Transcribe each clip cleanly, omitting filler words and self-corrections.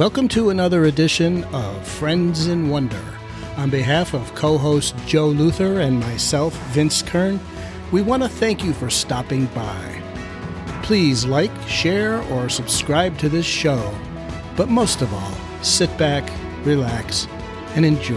Welcome to another edition of Friends in Wonder. On behalf of co-host Joe Luther and myself, Vince Kern, we want to thank you for stopping by. Please like, share, or subscribe to this show. But most of all, sit back, relax, and enjoy.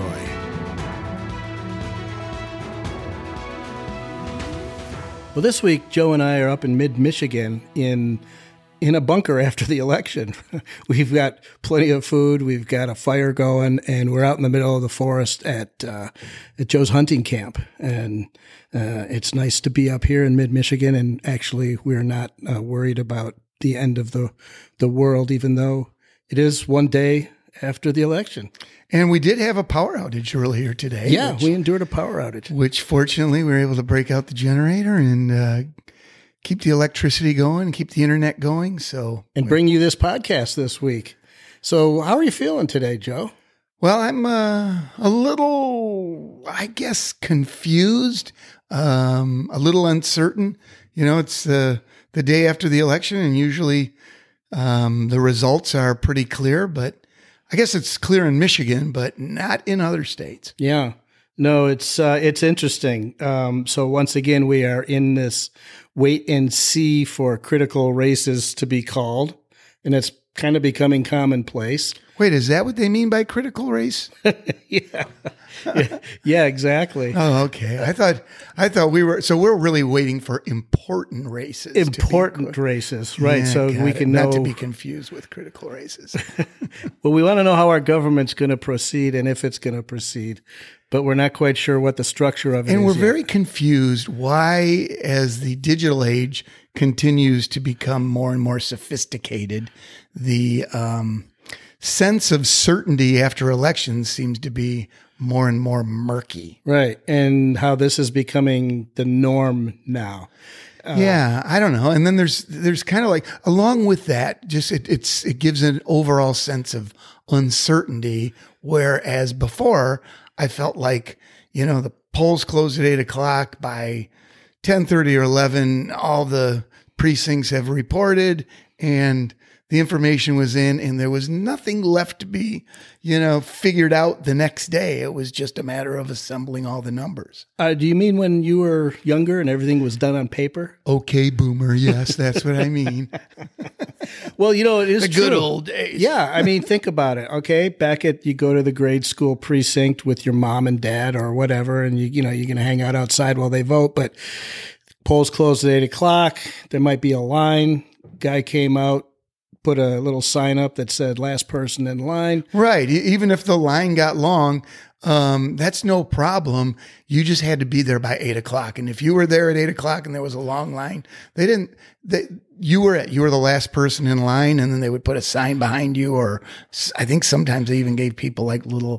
Well, this week, Joe and I are up in mid-Michigan in a bunker after the election. We've got plenty of food, we've got a fire going, and we're out in the middle of the forest at Joe's hunting camp. And it's nice to be up here in mid-Michigan, and actually we're not worried about the end of the world, even though it is one day after the election. And we did have a power outage earlier today. Yeah, we endured a power outage. Which fortunately we were able to break out the generator and keep the electricity going, keep the internet going. And bring you this podcast this week. So how are you feeling today, Joe? Well, I'm a little, I guess, confused, a little uncertain. You know, it's the day after the election, and usually the results are pretty clear, but I guess it's clear in Michigan, but not in other states. Yeah. No, it's interesting. So once again, we are in this wait and see for critical races to be called, and it's kind of becoming commonplace. Wait, is that what they mean by critical race? Yeah, exactly. Oh, okay. I thought we're really waiting for important races. Important races, right? Yeah, so we can know, not to be confused with critical races. Well, we want to know how our government's going to proceed and if it's going to proceed, but we're not quite sure what the structure of it is. And we're very confused why, as the digital age continues to become more and more sophisticated, the sense of certainty after elections seems to be more and more murky. Right. And how this is becoming the norm now. Yeah, I don't know. And then there's kind of like, along with that, just it gives an overall sense of uncertainty, whereas before I felt like, you know, the polls closed at 8:00 by 10:30 or 11, all the precincts have reported and the information was in, and there was nothing left to be, you know, figured out the next day. It was just a matter of assembling all the numbers. Do you mean when you were younger and everything was done on paper? Okay, boomer. Yes, that's what I mean. Well, you know, it is the true. Good old days. Yeah, I mean, think about it. Okay, you go to the grade school precinct with your mom and dad or whatever, and you're going to hang out outside while they vote. But polls closed at 8:00. There might be a line. Guy came out, put a little sign up that said last person in line. Right. Even if the line got long, that's no problem. You just had to be there by 8:00. And if you were there at 8:00 and there was a long line, you were the last person in line, and then they would put a sign behind you, or I think sometimes they even gave people like little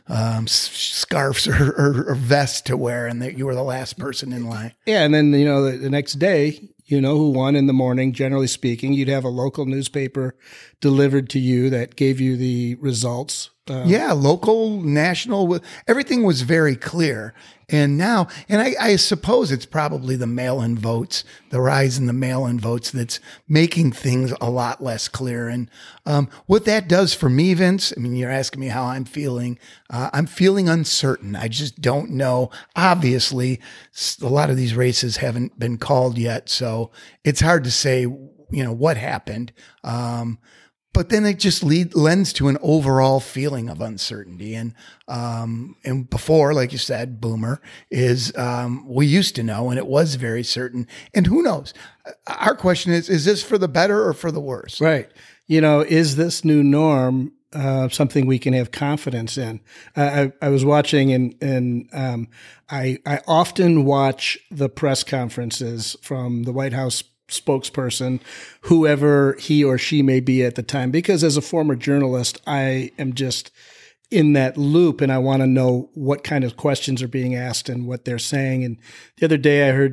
scarves or vests to wear, and you were the last person in line. Yeah. And then, the next day, who won in the morning, generally speaking, you'd have a local newspaper delivered to you that gave you the results. Local, national, everything was very clear. And now, I suppose it's probably the mail-in votes, the rise in the mail-in votes that's making things a lot less clear. And what that does for me, Vince, I mean, you're asking me how I'm feeling. I'm feeling uncertain. I just don't know. Obviously, a lot of these races haven't been called yet, so it's hard to say, what happened. But then it just lends to an overall feeling of uncertainty. And before, like you said, boomer is, we used to know, and it was very certain. And who knows? Our question is this for the better or for the worse? Right. Is this new norm something we can have confidence in? I was watching, and I often watch the press conferences from the White House spokesperson, whoever he or she may be at the time, because as a former journalist, I am just in that loop, and I want to know what kind of questions are being asked and what they're saying. And the other day I heard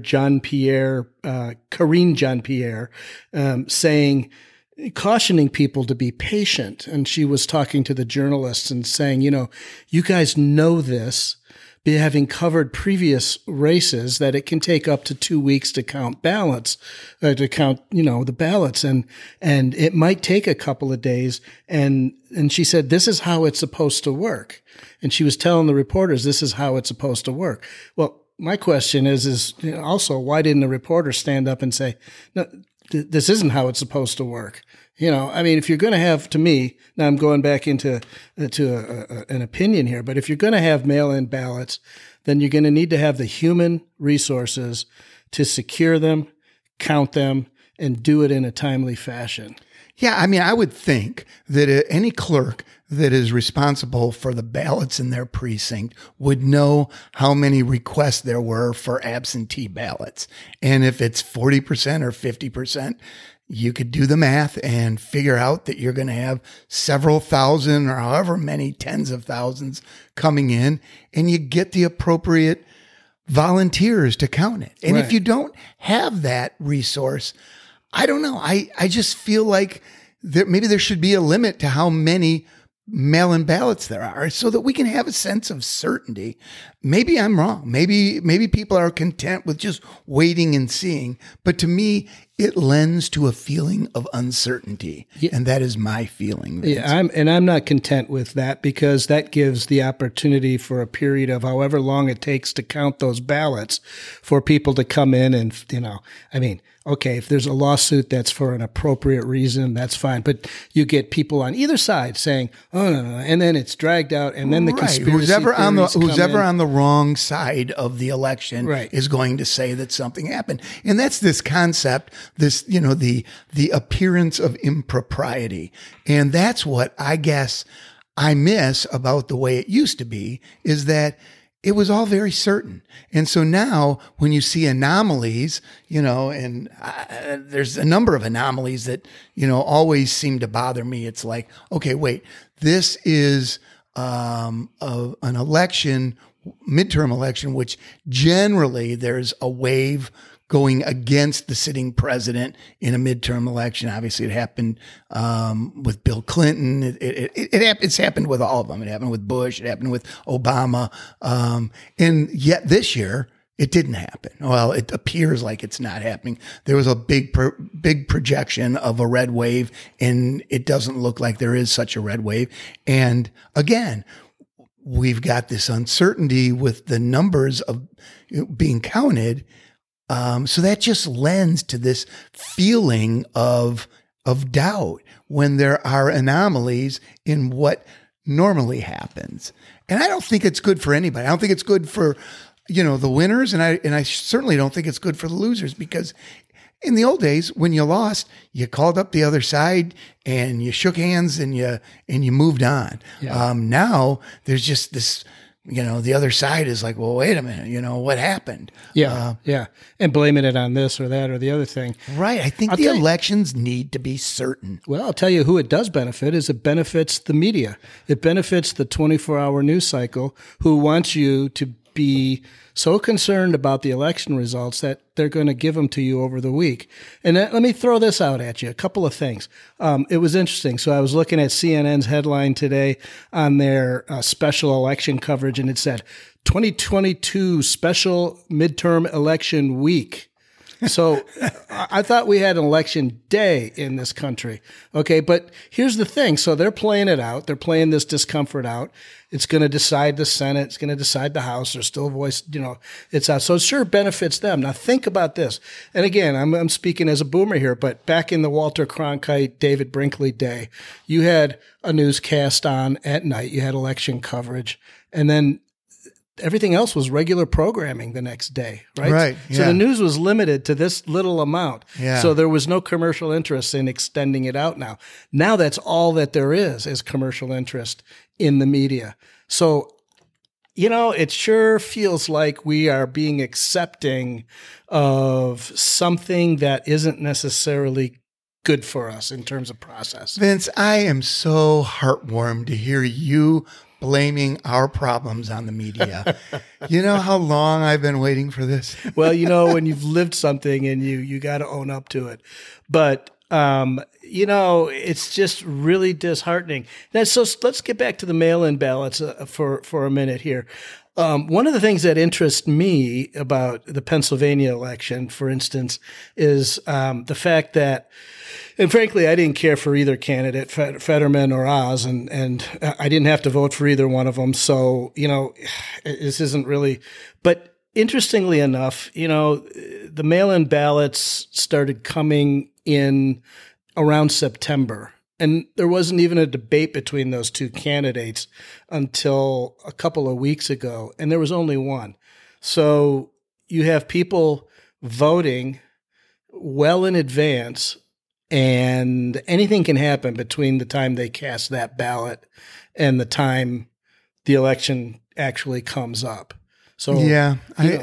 Karine Jean-Pierre, saying, cautioning people to be patient. And she was talking to the journalists and saying, you guys know this, having covered previous races, that it can take up to 2 weeks to count ballots, the ballots, and it might take a couple of days. And she said, this is how it's supposed to work. And she was telling the reporters, this is how it's supposed to work. Well, my question is also, why didn't the reporter stand up and say, no, this isn't how it's supposed to work? If you're going to have, to me, now I'm going back into an opinion here, but if you're going to have mail-in ballots, then you're going to need to have the human resources to secure them, count them, and do it in a timely fashion. Yeah, I would think that any clerk that is responsible for the ballots in their precinct would know how many requests there were for absentee ballots. And if it's 40% or 50%, you could do the math and figure out that you're going to have several thousand or however many tens of thousands coming in, and you get the appropriate volunteers to count it. And if you don't have that resource, I don't know. I just feel like maybe there should be a limit to how many mail-in ballots there are so that we can have a sense of certainty. Maybe I'm wrong. Maybe people are content with just waiting and seeing. But to me, it lends to a feeling of uncertainty. Yeah. And that is my feeling. Vince. Yeah, I'm not content with that, because that gives the opportunity for a period of however long it takes to count those ballots for people to come in and, okay, if there's a lawsuit that's for an appropriate reason, that's fine. But you get people on either side saying, oh, no, and then it's dragged out, and then the conspiracy who's ever on the wrong side of the election is going to say that something happened. And that's this concept, the appearance of impropriety. And that's what I guess I miss about the way it used to be, is that it was all very certain. And so now when you see anomalies, and there's a number of anomalies that, always seem to bother me. It's like, okay, wait, this is an election, midterm election, which generally there's a wave going against the sitting president in a midterm election. Obviously, it happened with Bill Clinton. It's happened with all of them. It happened with Bush. It happened with Obama. And yet this year, it didn't happen. Well, it appears like it's not happening. There was a big projection of a red wave, and it doesn't look like there is such a red wave. And again, we've got this uncertainty with the numbers of being counted. So that just lends to this feeling of doubt when there are anomalies in what normally happens. And I don't think it's good for anybody. I don't think it's good for, the winners. And I certainly don't think it's good for the losers, because in the old days, when you lost, you called up the other side and you shook hands and you moved on. Yeah. Now there's just this, the other side is like, well, wait a minute, what happened? Yeah. And blaming it on this or that or the other thing. Right. I think the elections need to be certain. Well, I'll tell you who it does benefit is it benefits the media. It benefits the 24-hour news cycle, who wants you to be so concerned about the election results that they're going to give them to you over the week. And let me throw this out at you, a couple of things. It was interesting. So I was looking at CNN's headline today on their special election coverage, and it said 2022 special midterm election week. So I thought we had an election day in this country. Okay, but here's the thing. So they're playing it out. They're playing this discomfort out. It's going to decide the Senate. It's going to decide the House. There's still a voice, it's out. So it sure benefits them. Now think about this. And again, I'm speaking as a boomer here, but back in the Walter Cronkite, David Brinkley day, you had a newscast on at night. You had election coverage. And then everything else was regular programming the next day, right? Right. So the news was limited to this little amount. Yeah. So there was no commercial interest in extending it out now. Now that's all that there is commercial interest in the media. So, it sure feels like we are being accepting of something that isn't necessarily good for us in terms of process. Vince, I am so heartwarmed to hear you blaming our problems on the media. You know how long I've been waiting for this? Well, when you've lived something and you got to own up to it. But, it's just really disheartening. Now, so let's get back to the mail-in ballots for a minute here. One of the things that interests me about the Pennsylvania election, for instance, is the fact that, and frankly, I didn't care for either candidate, Fetterman or Oz, and I didn't have to vote for either one of them. So, this isn't really, but interestingly enough, the mail-in ballots started coming in around September. And there wasn't even a debate between those two candidates until a couple of weeks ago, and there was only one. So you have people voting well in advance, and anything can happen between the time they cast that ballot and the time the election actually comes up. So, yeah,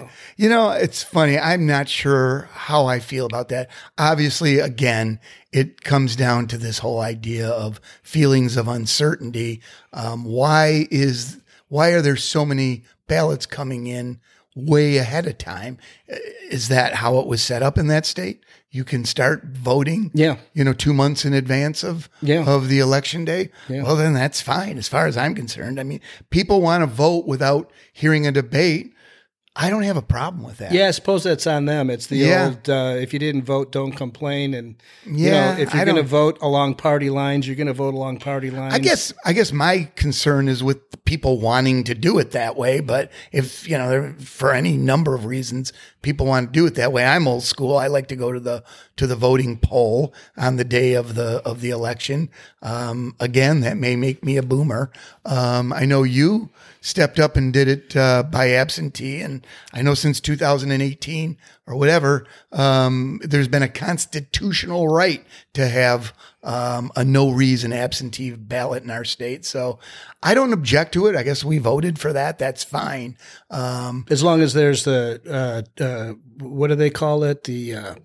it's funny. I'm not sure how I feel about that. Obviously, again, it comes down to this whole idea of feelings of uncertainty. Why are there so many ballots coming in way ahead of time? Is that how it was set up in that state? You can start voting, 2 months in advance of the election day. Yeah. Well, then that's fine as far as I'm concerned. I mean, people want to vote without hearing a debate. I don't have a problem with that. Yeah, I suppose that's on them. It's the old, if you didn't vote, don't complain. And, if you're going to vote along party lines, you're going to vote along party lines. I guess my concern is with the people wanting to do it that way. But if, for any number of reasons, people want to do it that way. I'm old school. I like to go to the voting poll on the day of the election. Again, that may make me a boomer. I know you stepped up and did it by absentee. And I know since 2018 or whatever, there's been a constitutional right to have a no reason absentee ballot in our state. So I don't object to it. I guess we voted for that. That's fine. As long as there's the, what do they call it? The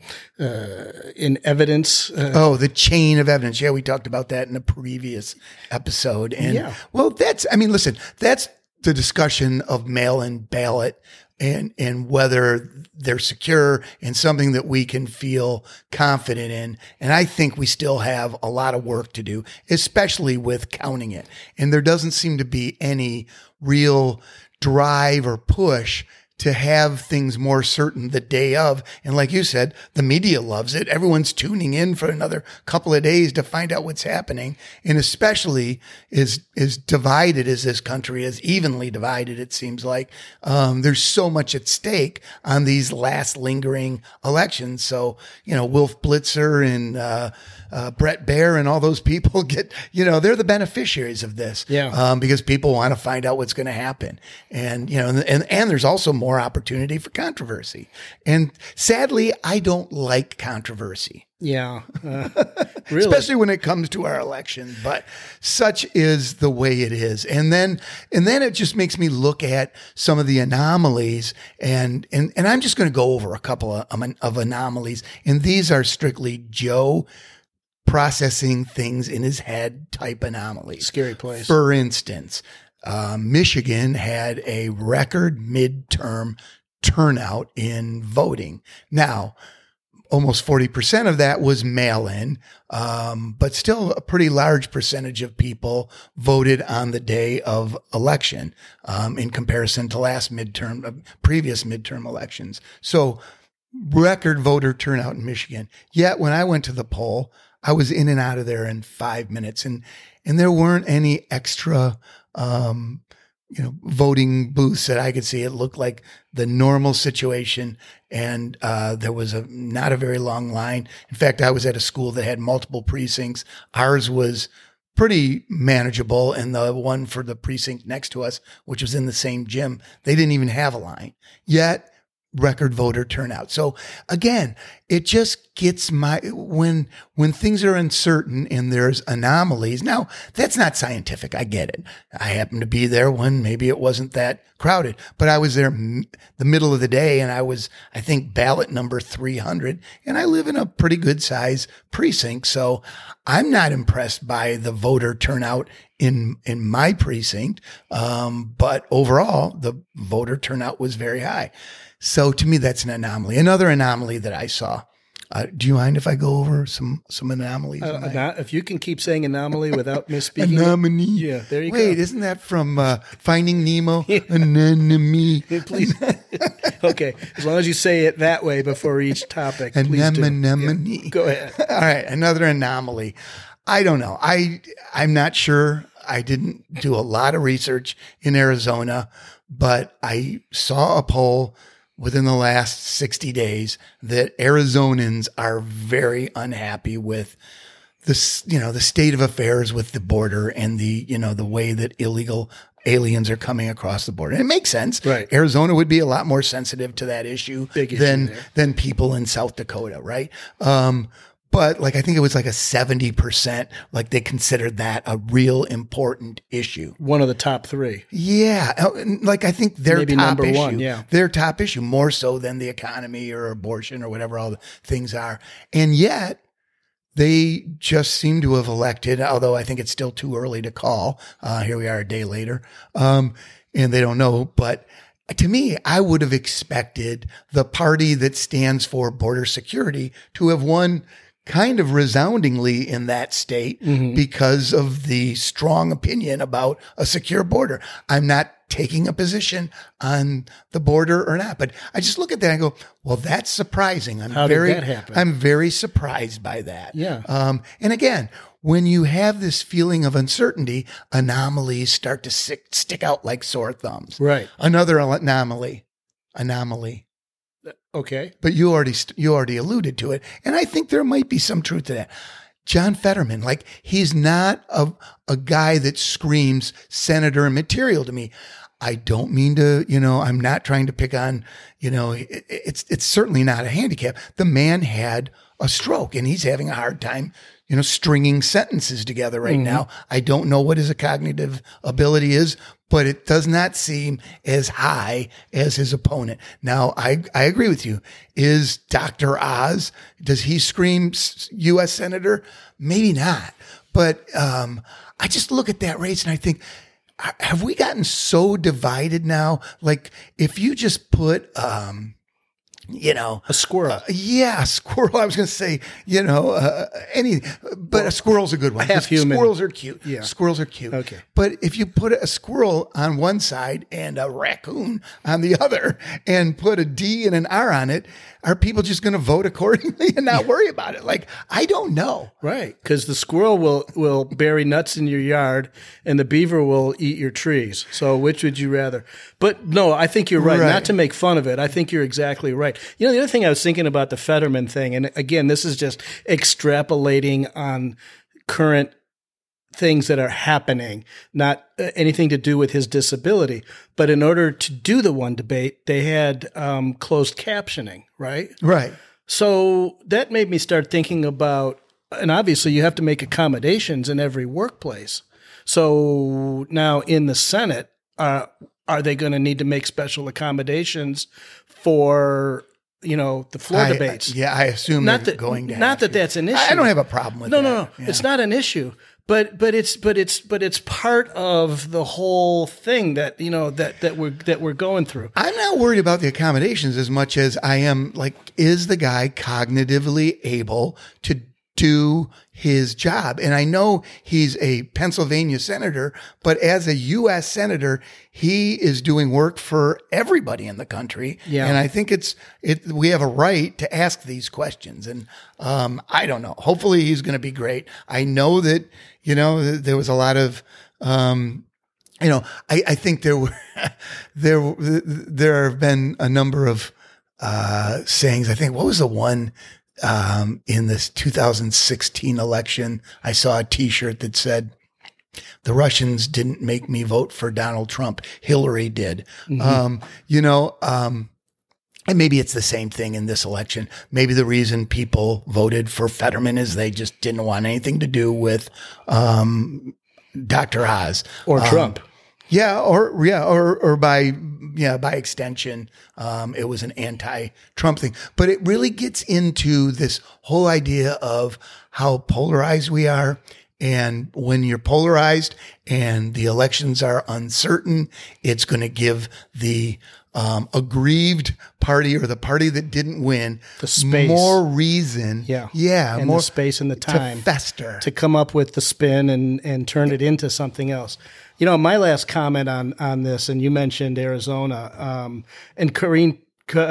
in evidence. The chain of evidence. Yeah, we talked about that in a previous episode. And well, that's the discussion of mail-in ballot and whether they're secure and something that we can feel confident in. And I think we still have a lot of work to do, especially with counting it. And there doesn't seem to be any real drive or push to have things more certain the day of. And like you said, the media loves it. Everyone's tuning in for another couple of days to find out what's happening. And especially as divided as this country is, evenly divided, it seems like, there's so much at stake on these last lingering elections. So, Wolf Blitzer and Brett Baer and all those people get, they're the beneficiaries of this. Yeah. Because people want to find out what's going to happen. And, and there's also more opportunity for controversy. And sadly, I don't like controversy. Yeah. Really. Especially when it comes to our election, but such is the way it is. And then it just makes me look at some of the anomalies and I'm just going to go over a couple of anomalies. And these are strictly Joe processing things in his head type anomalies. Scary place. For instance, Michigan had a record midterm turnout in voting. Now, almost 40% of that was mail-in, but still a pretty large percentage of people voted on the day of election in comparison to previous midterm elections. So record voter turnout in Michigan. Yet when I went to the poll, I was in and out of there in 5 minutes, and there weren't any extra voting booths that I could see. It looked like the normal situation. And there was not a very long line. In fact, I was at a school that had multiple precincts. Ours was pretty manageable. And the one for the precinct next to us, which was in the same gym, they didn't even have a line. Yet, record voter turnout. So again, it just gets when things are uncertain and there's anomalies. Now, that's not scientific. I get it. I happened to be there when maybe it wasn't that crowded, but I was there the middle of the day and I was, I think, ballot number 300, and I live in a pretty good size precinct. So I'm not impressed by the voter turnout in my precinct. But overall, the voter turnout was very high. So to me, that's an anomaly. Another anomaly that I saw Do you mind if I go over some anomalies? If you can keep saying anomaly without misspeaking. Anomaly. Yeah, there you go. Wait, isn't that from Finding Nemo? Anemone. Please. Okay, as long as you say it that way before each topic, please do. Anemone. Yeah. Go ahead. All right, another anomaly. I don't know. I'm not sure. I didn't do a lot of research in Arizona, but I saw a poll within the last 60 days that Arizonans are very unhappy with this, the state of affairs with the border and the way that illegal aliens are coming across the border. And it makes sense. Right. Arizona would be a lot more sensitive to that issue than people in South Dakota. Right. But I think it was a 70%, they considered that a real important issue. One of the top three. Yeah. I think their Maybe top number issue, one, yeah. Their top issue more so than the economy or abortion or whatever all the things are. And yet they just seem to have elected, although I think it's still too early to call. Here we are a day later. And they don't know, but to me, I would have expected the party that stands for border security to have won kind of resoundingly in that state because of the strong opinion about a secure border. I'm not taking a position on the border or not, but I just look at that and go, well, that's surprising. How did that happen? I'm very surprised by that. Yeah. And again, when you have this feeling of uncertainty, anomalies start to stick out like sore thumbs. Right. Another anomaly. Okay. But you already alluded to it. And I think there might be some truth to that. John Fetterman, he's not a guy that screams senator material to me. I don't mean to, I'm not trying to pick on, it's certainly not a handicap. The man had a stroke and he's having a hard time, stringing sentences together right now. I don't know what his cognitive ability is, but it does not seem as high as his opponent. Now, I agree with you. Is Dr. Oz, does he scream U.S. Senator? Maybe not. But I just look at that race and I think, have we gotten so divided now? If you just put a squirrel. A squirrel. I was going to say, but a squirrel's a good one. Half human. Squirrels are cute. Yeah. Squirrels are cute. Okay. But if you put a squirrel on one side and a raccoon on the other and put a D and an R on it, are people just going to vote accordingly and not worry about it? I don't know. Right. Because the squirrel will bury nuts in your yard and the beaver will eat your trees. So which would you rather? But no, I think you're right. Not to make fun of it. I think you're exactly right. The other thing I was thinking about the Fetterman thing, and again, this is just extrapolating on current things that are happening, not anything to do with his disability. But in order to do the one debate, they had closed captioning, right? Right. So that made me start thinking about, and obviously you have to make accommodations in every workplace. So now in the Senate, are they going to need to make special accommodations for the floor debates? I assume not they're going to. Not that that's an issue. I don't have a problem with that. No. Yeah. It's not an issue. But it's part of the whole thing that that we're going through. I'm not worried about the accommodations as much as I am is the guy cognitively able to do his job? And I know he's a Pennsylvania senator, but as a U.S. senator, he is doing work for everybody in the country. Yeah. And I think we have a right to ask these questions. And I don't know. Hopefully he's going to be great. I know that, there was a lot of, I think there have been a number of sayings. I think, what was the one in this 2016 election? I saw a T-shirt that said, "The Russians didn't make me vote for Donald Trump. Hillary did." Mm-hmm. And maybe it's the same thing in this election. Maybe the reason people voted for Fetterman is they just didn't want anything to do with Dr. Oz or Trump. Or by extension, it was an anti-Trump thing. But it really gets into this whole idea of how polarized we are And when you're polarized and the elections are uncertain, it's going to give the aggrieved party or the party that didn't win the space, more reason, and more the space and the time to fester, to come up with the spin and turn it into something else. You know, my last comment on this, and you mentioned Arizona, and Carrie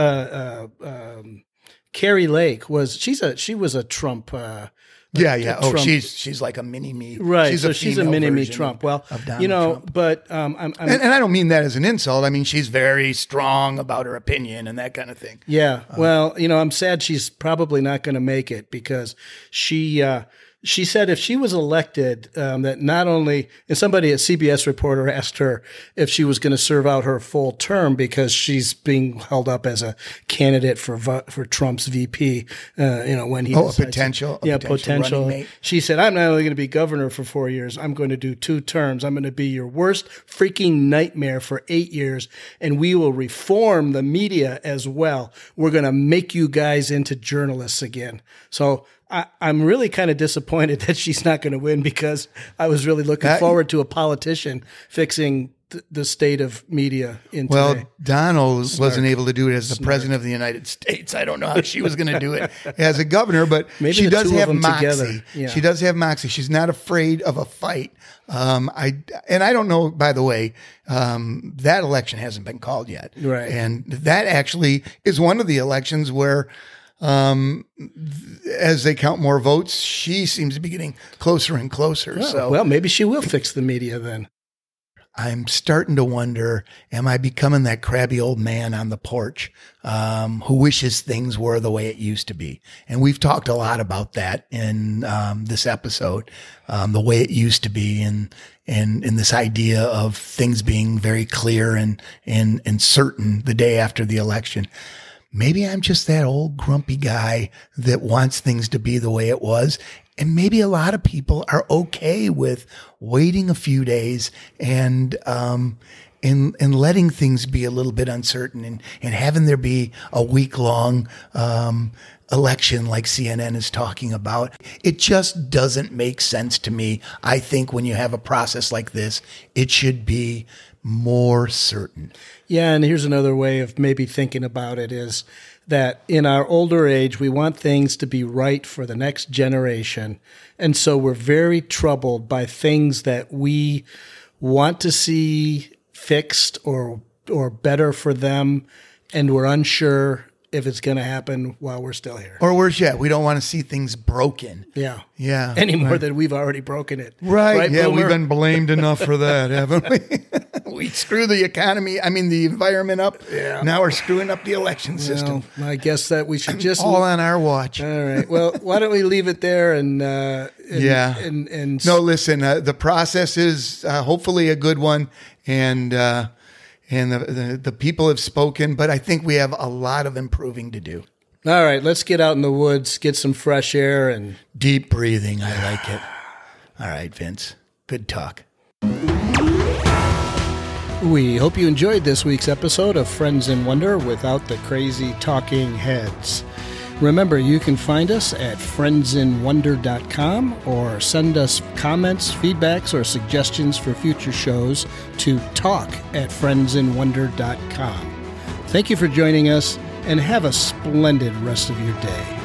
Lake she was a Trump. Trump. She's like a mini me, right? She's a mini me Trump. Well, Trump. But and I don't mean that as an insult. I mean she's very strong about her opinion and that kind of thing. Yeah. Well, I'm sad she's probably not going to make it because she said if she was elected, that not only, and somebody, a CBS reporter asked her if she was going to serve out her full term because she's being held up as a candidate for Trump's VP, when he a potential running mate. She said, I'm not only going to be governor for 4 years, I'm going to do 2 terms. I'm going to be your worst freaking nightmare for 8 years, and we will reform the media as well. We're going to make you guys into journalists again. So I'm really kind of disappointed that she's not going to win because I was really looking forward to a politician fixing the state of media in today. Donald wasn't able to do it as the president of the United States. I don't know how she was going to do it as a governor, but maybe she does have moxie. Yeah. She does have moxie. She's not afraid of a fight. I don't know, by the way, that election hasn't been called yet. Right. And that actually is one of the elections where, as they count more votes, she seems to be getting closer and closer. Well, maybe she will fix the media then. I'm starting to wonder, am I becoming that crabby old man on the porch, who wishes things were the way it used to be? And we've talked a lot about that in, this episode, the way it used to be and this idea of things being very clear and certain the day after the election. Maybe I'm just that old grumpy guy that wants things to be the way it was. And maybe a lot of people are okay with waiting a few days and letting things be a little bit uncertain and having there be a week-long election like CNN is talking about. It just doesn't make sense to me. I think when you have a process like this, it should be more certain. Yeah, and here's another way of maybe thinking about it is that in our older age, we want things to be right for the next generation. And so we're very troubled by things that we want to see fixed or better for them, and we're unsure if it's going to happen while we're still here. Or worse yet, we don't want to see things broken. Yeah. Yeah. Any more than we've already broken it. Right. Yeah, Boomer? We've been blamed enough for that, haven't we? We screw the the environment up. Yeah. Now we're screwing up the election system. Well, I guess that we should just... all on our watch. All right. Well, why don't we leave it there and no, listen, the process is hopefully a good one. And the people have spoken, but I think we have a lot of improving to do. All right, let's get out in the woods, get some fresh air and deep breathing. I like it. All right, Vince. Good talk. We hope you enjoyed this week's episode of Friends in Wonder without the crazy talking heads. Remember, you can find us at friendsinwonder.com or send us comments, feedbacks, or suggestions for future shows to talk@friendsinwonder.com. Thank you for joining us, and have a splendid rest of your day.